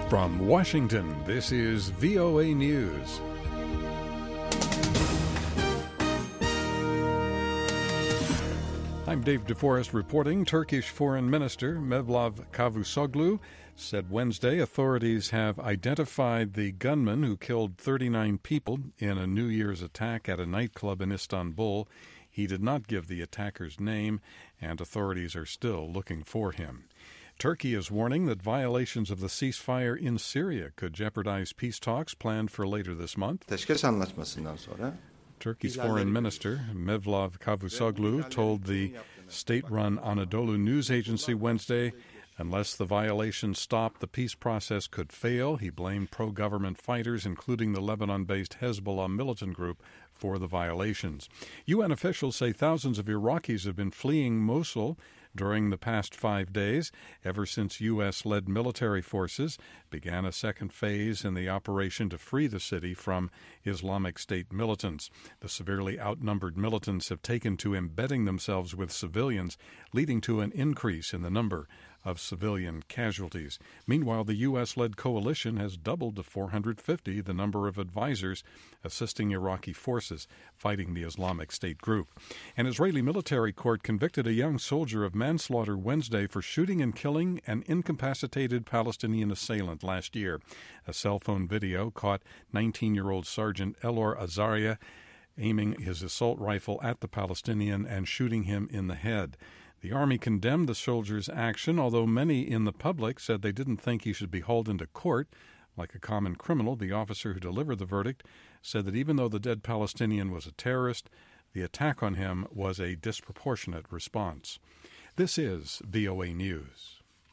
From Washington, this is VOA News. I'm Dave DeForest reporting. Turkish Foreign Minister Mevlut Cavusoglu said Wednesday authorities have identified the gunman who killed 39 people in a New Year's attack at a nightclub in Istanbul. He did not give the attacker's name, and authorities are still looking for him. Turkey is warning that violations of the ceasefire in Syria could jeopardize peace talks planned for later this month. Turkey's foreign minister, Mevlut Cavusoglu, told the state-run Anadolu news agency Wednesday, unless the violations stop, the peace process could fail. He blamed pro-government fighters, including the Lebanon-based Hezbollah militant group, for the violations. UN officials say thousands of Iraqis have been fleeing Mosul during the past 5 days, ever since U.S.-led military forces began a second phase in the operation to free the city from Islamic State militants. The severely outnumbered militants have taken to embedding themselves with civilians, leading to an increase in the number of civilian casualties. Meanwhile, the U.S.-led coalition has doubled to 450 the number of advisors assisting Iraqi forces fighting the Islamic State group. An Israeli military court convicted a young soldier of manslaughter Wednesday for shooting and killing an incapacitated Palestinian assailant last year. A cell phone video caught 19-year-old Sergeant Elor Azaria aiming his assault rifle at the Palestinian and shooting him in the head. The Army condemned the soldier's action, although many in the public said they didn't think he should be hauled into court. Like a common criminal, the officer who delivered the verdict said that even though the dead Palestinian was a terrorist, the attack on him was a disproportionate response. This is VOA News.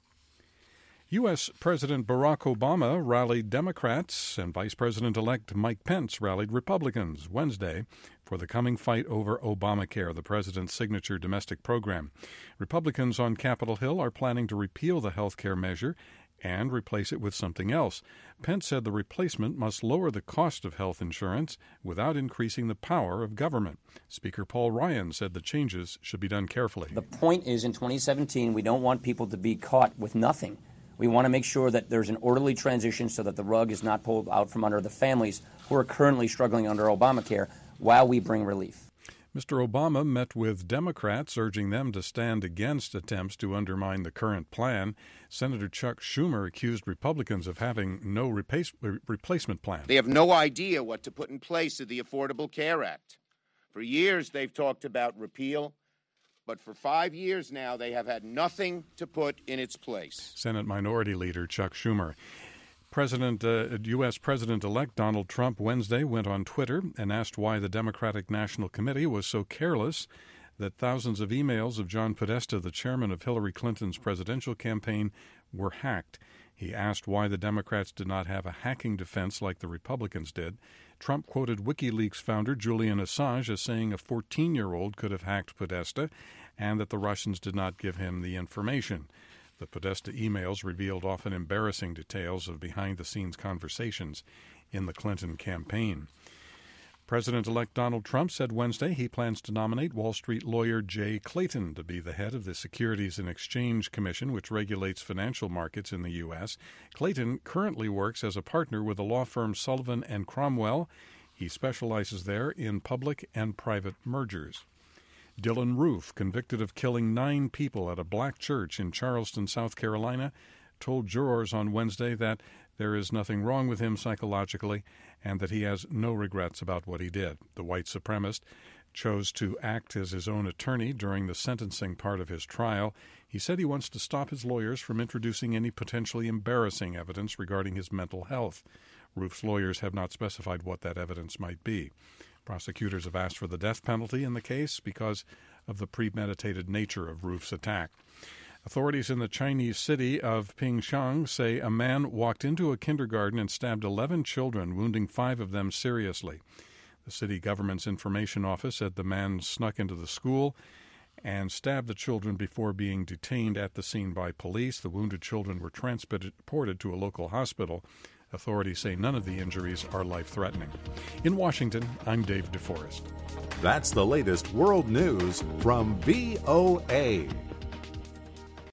U.S. President Barack Obama rallied Democrats, and Vice President-elect Mike Pence rallied Republicans Wednesday for the coming fight over Obamacare, the president's signature domestic program. Republicans on Capitol Hill are planning to repeal the health care measure and replace it with something else. Pence said the replacement must lower the cost of health insurance without increasing the power of government. Speaker Paul Ryan said the changes should be done carefully. The point is, in 2017, we don't want people to be caught with nothing. We want to make sure that there's an orderly transition so that the rug is not pulled out from under the families who are currently struggling under Obamacare while we bring relief. Mr. Obama met with Democrats, urging them to stand against attempts to undermine the current plan. Senator Chuck Schumer accused Republicans of having no replacement plan. They have no idea what to put in place of the Affordable Care Act. For years, they've talked about repeal, but for 5 years now, they have had nothing to put in its place. Senate Minority Leader Chuck Schumer. U.S. President-elect Donald Trump Wednesday went on Twitter and asked why the Democratic National Committee was so careless that thousands of emails of John Podesta, the chairman of Hillary Clinton's presidential campaign, were hacked. He asked why the Democrats did not have a hacking defense like the Republicans did. Trump quoted WikiLeaks founder Julian Assange as saying a 14-year-old could have hacked Podesta and that the Russians did not give him the information. The Podesta emails revealed often embarrassing details of behind-the-scenes conversations in the Clinton campaign. President-elect Donald Trump said Wednesday he plans to nominate Wall Street lawyer Jay Clayton to be the head of the Securities and Exchange Commission, which regulates financial markets in the U.S. Clayton currently works as a partner with the law firm Sullivan & Cromwell. He specializes there in public and private mergers. Dylan Roof, convicted of killing 9 people at a black church in Charleston, South Carolina, told jurors on Wednesday that there is nothing wrong with him psychologically and that he has no regrets about what he did. The white supremacist chose to act as his own attorney during the sentencing part of his trial. He said he wants to stop his lawyers from introducing any potentially embarrassing evidence regarding his mental health. Roof's lawyers have not specified what that evidence might be. Prosecutors have asked for the death penalty in the case because of the premeditated nature of Roof's attack. Authorities in the Chinese city of Pingshan say a man walked into a kindergarten and stabbed 11 children, wounding 5 of them seriously. The city government's information office said the man snuck into the school and stabbed the children before being detained at the scene by police. The wounded children were transported to a local hospital. Authorities say none of the injuries are life-threatening. In Washington, I'm Dave DeForest. That's the latest world news from VOA.